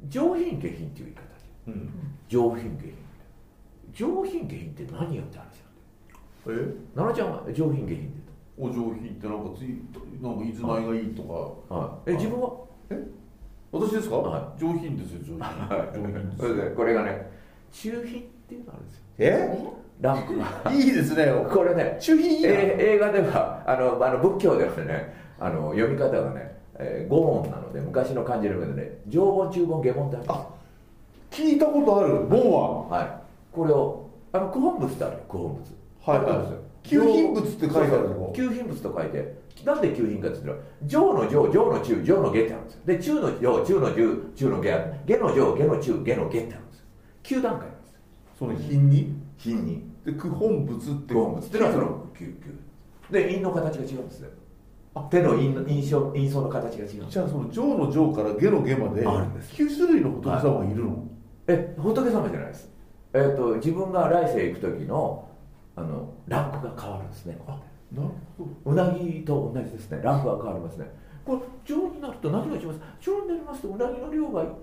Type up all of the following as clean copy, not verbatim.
上品下品っていう言い方で、うん、上品下品。上品下品って何よって話なんだよ。奈々ちゃんは上品下品ってお上品ってなんかいつまいがいいとか、 はい、自分は私ですか、 はい、 上品ですよ、上品、はい、上品です。 それでこれがね、中品っていうのがあるんですよ。ランクがいいですね。 これね、 中品いいな。 映画では仏教ではね、読み方がね、五音なので昔の漢字の上でね、上品中品下品ってあるんです。 あ、聞いたことある。門は、 はい、これを九品仏ってあるよ、九品仏。 はい、はい。九品仏って書いてあるの。 九品仏と書いて、なんで九品かって言ったら、上の上、上の中、上の下ってあるんですよ。で、中の上、中の中、中の下、下の上、下の中、下の下ってあるんですよ。9段階なんですよ。 その品に品に。 で、九品仏って。 九品仏っていうのはその9。で、印の形が違うんですよ。手の印相の形が違う。 じゃあその上の上から下の下まであるんです。 9種類の仏様がいるの？ 仏様じゃないです。自分が来世行く時のランクが変わるんですね。 あ、なるほど。 うなぎと同じですね。ランクが変わりますね。これ上になると何がします？上になりますとうなぎの量が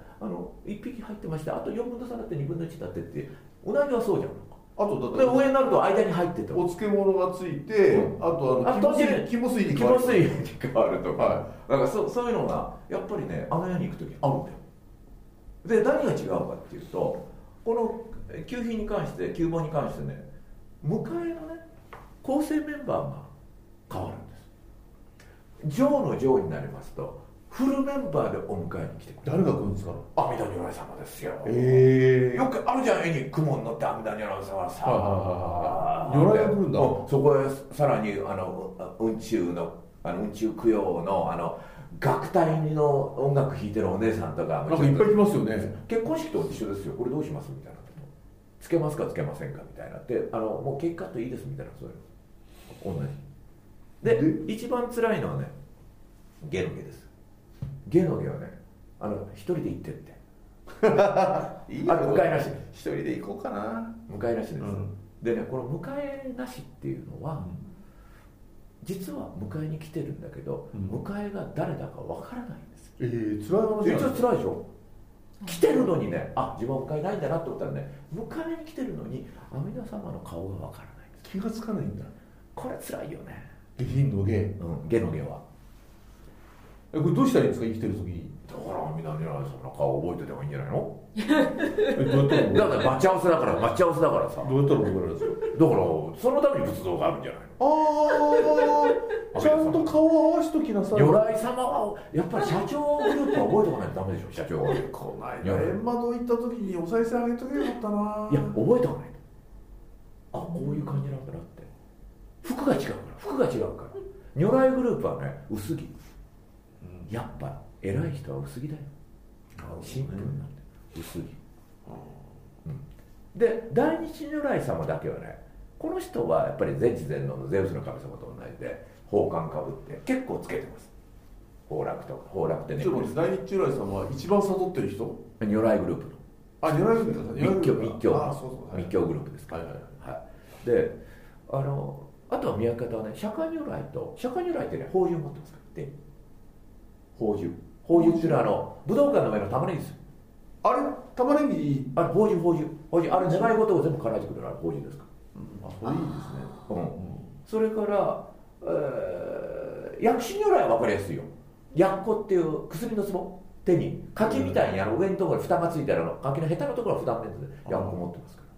1匹入ってまして、あと4分の3だって2分の1だってって、うなぎはそうじゃん。 あとだってで上になると間に入っててお漬物がついて、あと肝水に変わるとか、はい、だからそういうのがやっぱりね、世に行く時あるんだよ。で、何が違うかっていうと、この九品に関して、九本に関してね、迎えのね構成メンバーが変わるんです。上の上になりますとフルメンバーでお迎えに来てくれる。 誰が来るんですか？ 阿弥陀如来様ですよ。よくあるじゃん、絵に雲に乗って阿弥陀如来様さあ、如来が来るんだ。 そこへさらに宇宙供養の楽隊の音楽弾いてるお姉さんとかなんかいっぱい来ますよね。 結婚式と一緒ですよ。これどうしますみたいなこと、つけますかつけませんかみたいなって、もうケーキカットいいですみたいな、そういうの同じで、一番辛いのはね、下の下です。下の下はね、一人で行ってっていいよ、迎えなし。 一人で行こうかな。 迎えなしです、うん、でね、この迎えなしっていうのは、うん、実は迎えに来てるんだけど、うん、迎えが誰だかわからないんですよ。 辛い話実は辛いでしょ。来てるのにね、自分は迎えないんだなと思ったらね、迎えに来てるのに阿弥陀様の顔がわからないんです。 気がつかないんだ。 これ辛いよね。 下品の下、 下の下はこれどうしたらいいんですか、生きてる時に。 だから阿弥陀如来様の顔覚えててもいいんじゃないの？ どうやったらだから待ち合わせだからさ。 どうやったら覚えられるんですか？ だからそのために仏像があるんじゃないの？ ちゃんと顔を合わしときなさい。 如来様はやっぱり社長グループは覚えておかないとダメでしょ。社長こないだ閻魔堂行った時にお賽銭あげとけばよかったな。 いや、覚えておかないと。こういう感じなんだなって。服が違うから如来グループはね、薄着、やっぱ偉い人は薄着だよ。シンプルになって薄着、で、大日如来様だけはね、この人はやっぱり全知全能のゼウスの神様と同じで宝冠かぶって結構つけてます。宝楽ってね。 大日如来様は一番悟ってる人？ 如来グループの。 如来グループ密教グループですから。で、あとは見分け方はね、釈迦如来ってね、宝珠持ってますからね。宝珠っていうのは武道館の上の玉ねぎですよ。 あれ玉ねぎ、 宝珠、あれ願い事を全部叶えてくれる宝珠ですから。 いいですね。 それから、薬師如来は分かりやすいよ。薬壺っていう薬の壺、手に柿みたいに上のところに蓋がついてある柿のヘタのところは蓋面で薬壺持ってますから。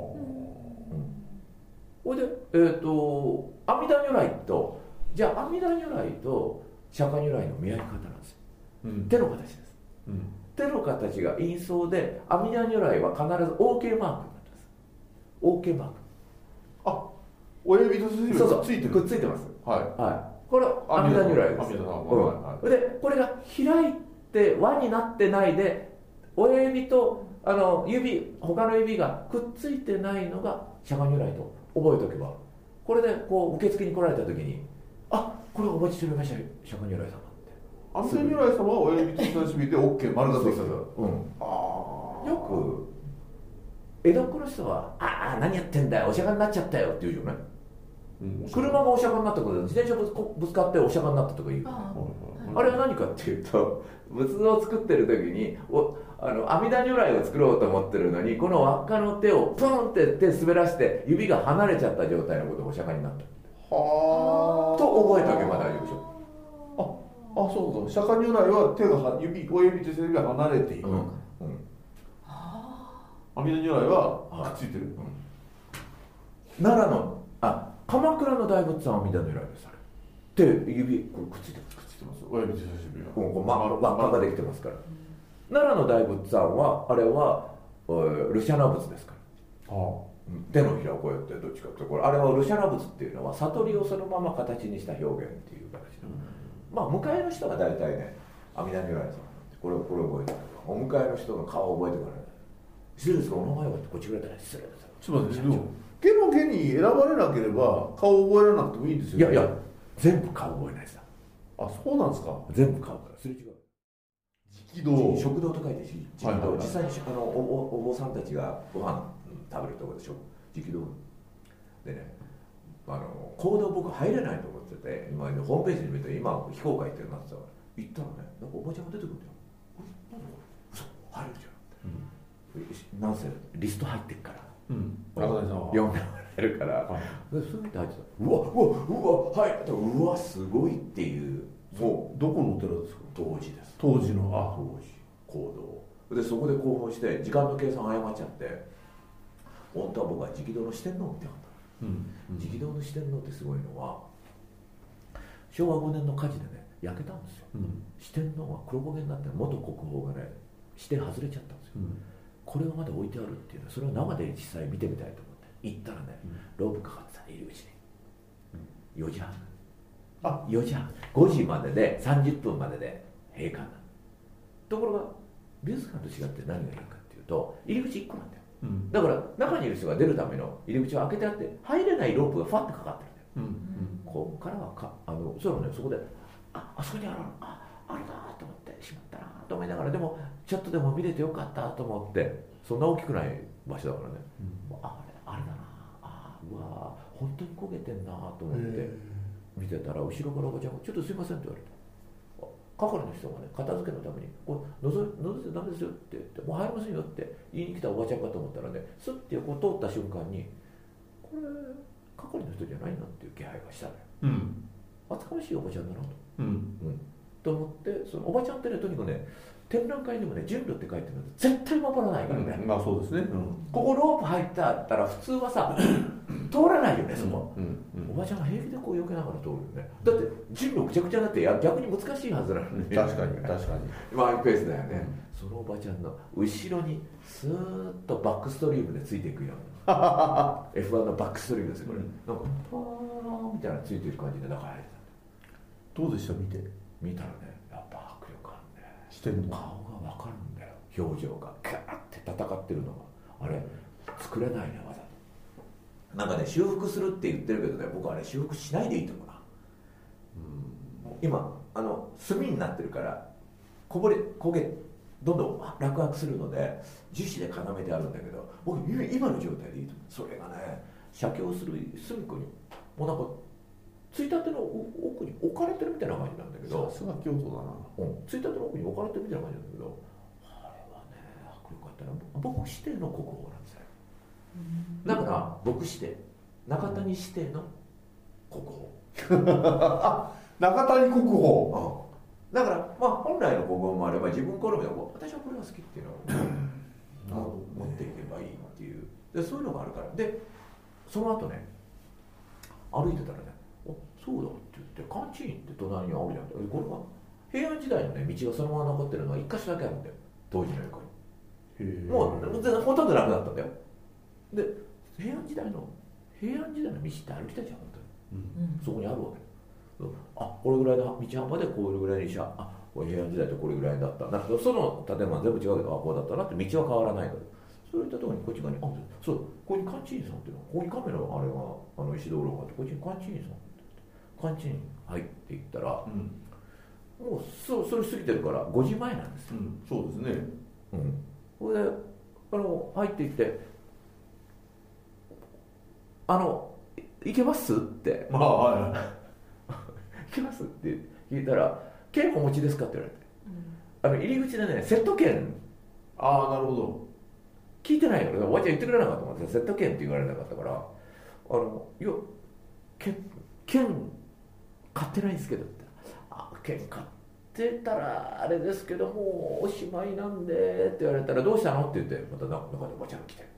ほいで、阿弥陀如来と、じゃあ阿弥陀如来と釈迦如来の見合い方なんですよ。手の形です。手の形が陰相で、阿弥陀如来は必ず OK マークになってます。OK マーク。 親指と人差し指がついてる。 くっついてます。 はい。 これ阿弥陀如来です。で、これが開いて輪になってないで、親指と他の指がくっついてないのが釈迦如来と覚えておけば、これでこう受付に来られた時に、これお待ちしておりましたよ、釈迦如来様って。 阿弥陀如来様は親指と人差し指で OK 丸がついてる。 よく江戸っ子の人は何やってんだよ、お釈迦になっちゃったよって言うよね。車がお釈迦になったことで自転車ぶつかってお釈迦になったとか言うよね。あれは何かっていうと、 仏像を作ってる時に阿弥陀如来を作ろうと思ってるのに、この輪っかの手をプンって手滑らして指が離れちゃった状態のことをお釈迦になったはあと覚えておけば大丈夫でしょ。 そうか、釈迦如来は手が親指と手指が離れている、阿弥陀如来はくっついてる、 奈良の鎌倉の大仏さんは阿弥陀如来ですあれ。手指これくっついてます。 親指と人差し指が輪っかができてますから。奈良の大仏さんはあれはルシャナ仏ですから、手のひらをこうやってどっちかってこれあれはルシャナ仏っていうのは悟りをそのまま形にした表現っていう形の、向かいの人が大体ね阿弥陀如来さんこれ覚えてる。お迎えの人の顔を覚えてからね、失礼ですかお名前はってこっちくれたら失礼ですよ。 ちょっと待って、でも毛の毛に選ばれなければ顔覚えられなくてもいいんですよ、 いや全部顔覚えないさ。 そうなんですか。 全部顔からすれ違う。 食堂、 食堂と書いて食堂、実際にお坊さんたちがご飯食べるところでしょ、食堂でね、講堂僕入れないと思ってて、今ホームページに見ると今非公開ってなってたから行ったらね、なんかおばちゃんが出てくるんだよ。なんだこれ、嘘入るじゃん、なんせリスト入ってっから、 中谷さんは読んでもらえるから、そういうの入ってた。うわはい、うわすごいっていう。 もうどこのお寺ですか。 当時です。 当時の行動で、そこで興奮して時間の計算誤っちゃって、本当は僕は直道の四天王を見たかった、直道の四天王ってすごいのは昭和5年の火事でね焼けたんですよ、四天王は黒焦げになって元国宝がね指定外れちゃったんですよ、これがまだ置いてあるっていうのはそれを生で実際見てみたいと思って行ったらね、ロープかかってたね入り口に、4時半4時半5時までで30分までで閉館なの。ところが美術館と違って何がいいかっていうと入り口1個なんだよ、だから中にいる人が出るための入り口を開けてあって入れないロープがファッてかかってるんだよ、ここからはそこであそこにあるなと思ってしまったなと思いながら、でもちょっとでも見れてよかったと思って、そんな大きくない場所だからね、あれだなうわ本当に焦げてんなと思って見てたら、後ろからおばちゃんが「ちょっとすいません」って言われて、係の人がね片付けのために「これ覗いてダメですよ」って言って「もう入りませんよ」って言いに来たおばちゃんかと思ったらね、スッて横通った瞬間に「これ係の人じゃないな」っていう気配がしたのよ、厚かましいおばちゃんだなと、と思って、そのおばちゃんってねとにかくね展覧会にもね順路って書いてるの絶対守らないからね、 そうですね、 ここロープ入ってあったら普通はさ通らないよねそこ、おばちゃんが平気でこう避けながら通るよね。だって順路ぐちゃぐちゃになって逆に難しいはずなのに、 確かにマイペースだよね、そのおばちゃんの後ろにスーッとバックストリームでついていくようなF1 のバックストリームですよこれ、なんかパーンみたいなついてる感じで中に入れた。 どうでした見たらね、やっぱ迫力あるね。 してんの顔が分かるんだよ、表情がガーって戦ってるのがあれ作れないねわざと。なんかね修復するって言ってるけどね、僕はね修復しないでいいと思うな。今炭になってるから焦げどんどん落書きするので樹脂で固めてあるんだけど、僕今の状態でいいと思う。それがね写経する隅っこにもうなんかついたての奥に置かれてるみたいな感じなんだけど、 さすが京都だな、 ついたての奥に置かれてるみたいな感じなんだけど、あれはね迫力あったら僕指定の国宝なんですよ。だから僕指定中谷指定の国宝中谷国宝、 だから本来の国宝もあれば自分好みで私はこれが好きっていうのを持っていけばいいっていうで、そういうのがあるから。でその後ね歩いてたらね、そうだって言って関地院って隣にあるじゃん。これは平安時代のね道がそのまま残ってるのは1箇所だけあるんだよ、当時の横に。もうほとんどなくなったんだよ。で平安時代の道って歩きたいじゃん本当に、そこにあるわけ。これぐらいの道幅でこれぐらいにこれ平安時代ってこれぐらいだったな、その建物は全部違うけどこうだったなって道は変わらないから、そういったところにこっち側にそうここに関地院さんっていうのここにカメラがあれが石灯籠があって、こっちに関地院さん関地院入っていったら、もうそれ過ぎてるから5時前なんですよ、 そうですね、 それで入っていって行けますって行けますって聞いたら「剣お持ちですか?」って言われて「 入り口でねセット券ああなるほど。 聞いてないよ。おばちゃん言ってくれなかったもん。セット券って言われなかったから、いや、券買ってないんですけどって。券買ってたらあれですけどもうおしまいなんでって言われたら、どうしたのって言って、また中でおばちゃんが来て。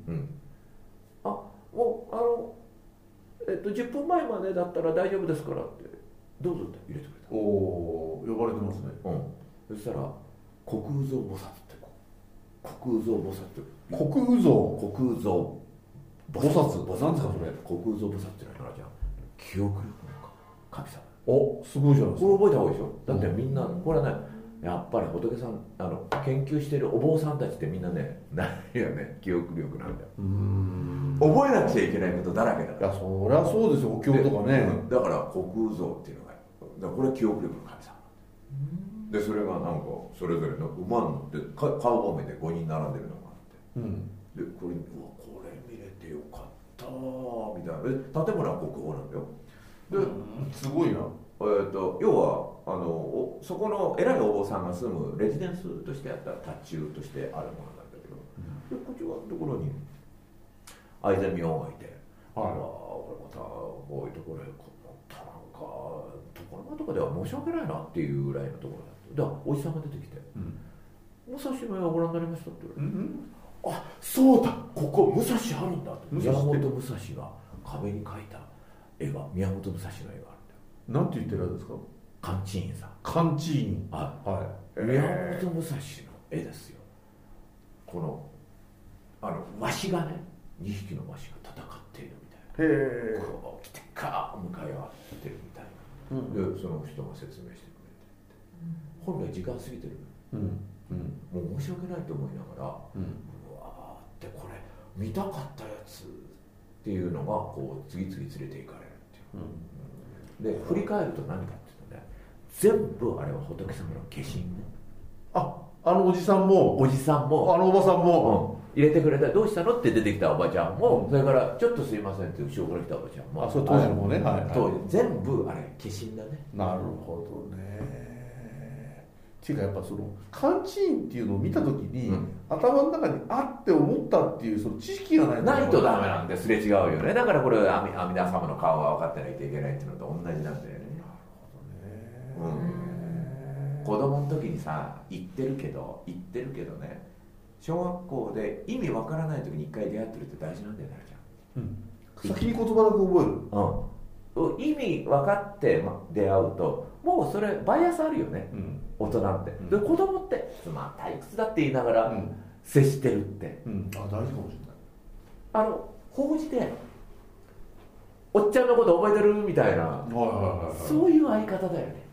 もう10分前までだったら大丈夫ですからって、どうぞって入れてくれた。 おお、呼ばれてますね。 そしたら、虚空蔵菩薩って、虚空蔵菩薩って。 虚空蔵菩薩なんですかそれ。 虚空蔵菩薩ってのはじゃあ記憶力の神様。 お、すごいじゃないですか。 これ覚えた方がいいでしょ。だってみんなこれはね、やっぱり仏さん研究してるお坊さんたちってみんなね、何やね記憶力なんだよ。覚えなくちゃいけないことだらけだから。 いやそりゃそうですよ、お経とかね。 だから虚空蔵っていうのが、だからこれは記憶力の神様で、それがなんかそれぞれの馬に乗って顔をめて5人並んでるのがあって、でこれ見れてよかったみたいな。建物は国宝なんだよ。 すごいな。 要はそこの偉いお坊さんが住むレジデンスとしてあった達中としてあるものなんだけど、でこっち側のところに相手見王がいて、これまたこういうところへこったなんか所のとこでは申し訳ないなっていうぐらいのところだった。だからおじさんが出てきて「武蔵の絵をご覧になりました」って言われて「あ、そうだ、ここ武蔵あるんだ」と。宮本武蔵が壁に描いた絵が、宮本武蔵の絵があるんだよ。 なんて言ってるんですか。 カンチーンさん。 カンチーン。 宮本武蔵の絵ですよ。このワシがね、2匹のワシが戦っているみたいな。こう来てか向かい合ってるみたいな。でその人が説明してくれて、本来時間過ぎてる、もう申し訳ないと思いながら、うわーってこれ見たかったやつっていうのがこう次々連れて行かれるっていう。で振り返ると何かっていうとね、全部あれは仏様の化身ね。 おじさんもおじさんもおばさんも、 入れてくれた。どうしたのって出てきたおばちゃんも、それからちょっとすいませんって後ろから来たおばちゃんも、 それ当時のもね、 当時全部あれ化身だね。 なるほどね。っていうかやっぱそのカンチーンっていうのを見た時に、頭の中にあって思ったっていうその知識がないとダメなんですれ違うよね。だからこれ阿弥陀様の顔が分かってないといけないっていうのと同じなんだよね。なるほどね。子供の時にさ言ってるけどね、小学校で意味わからない時に一回出会ってるって大事なんだよね、 じゃん。先に言葉だけ覚える。意味分かって出会うともうそれバイアスあるよね、大人って。で子供って退屈だって言いながら接してるって、 大事かもしれない。 法事でおっちゃんのこと覚えてるみたいな、そういう相方だよね。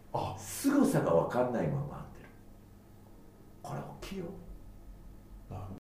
凄さが分かんないまま会ってる。これ大きいよ。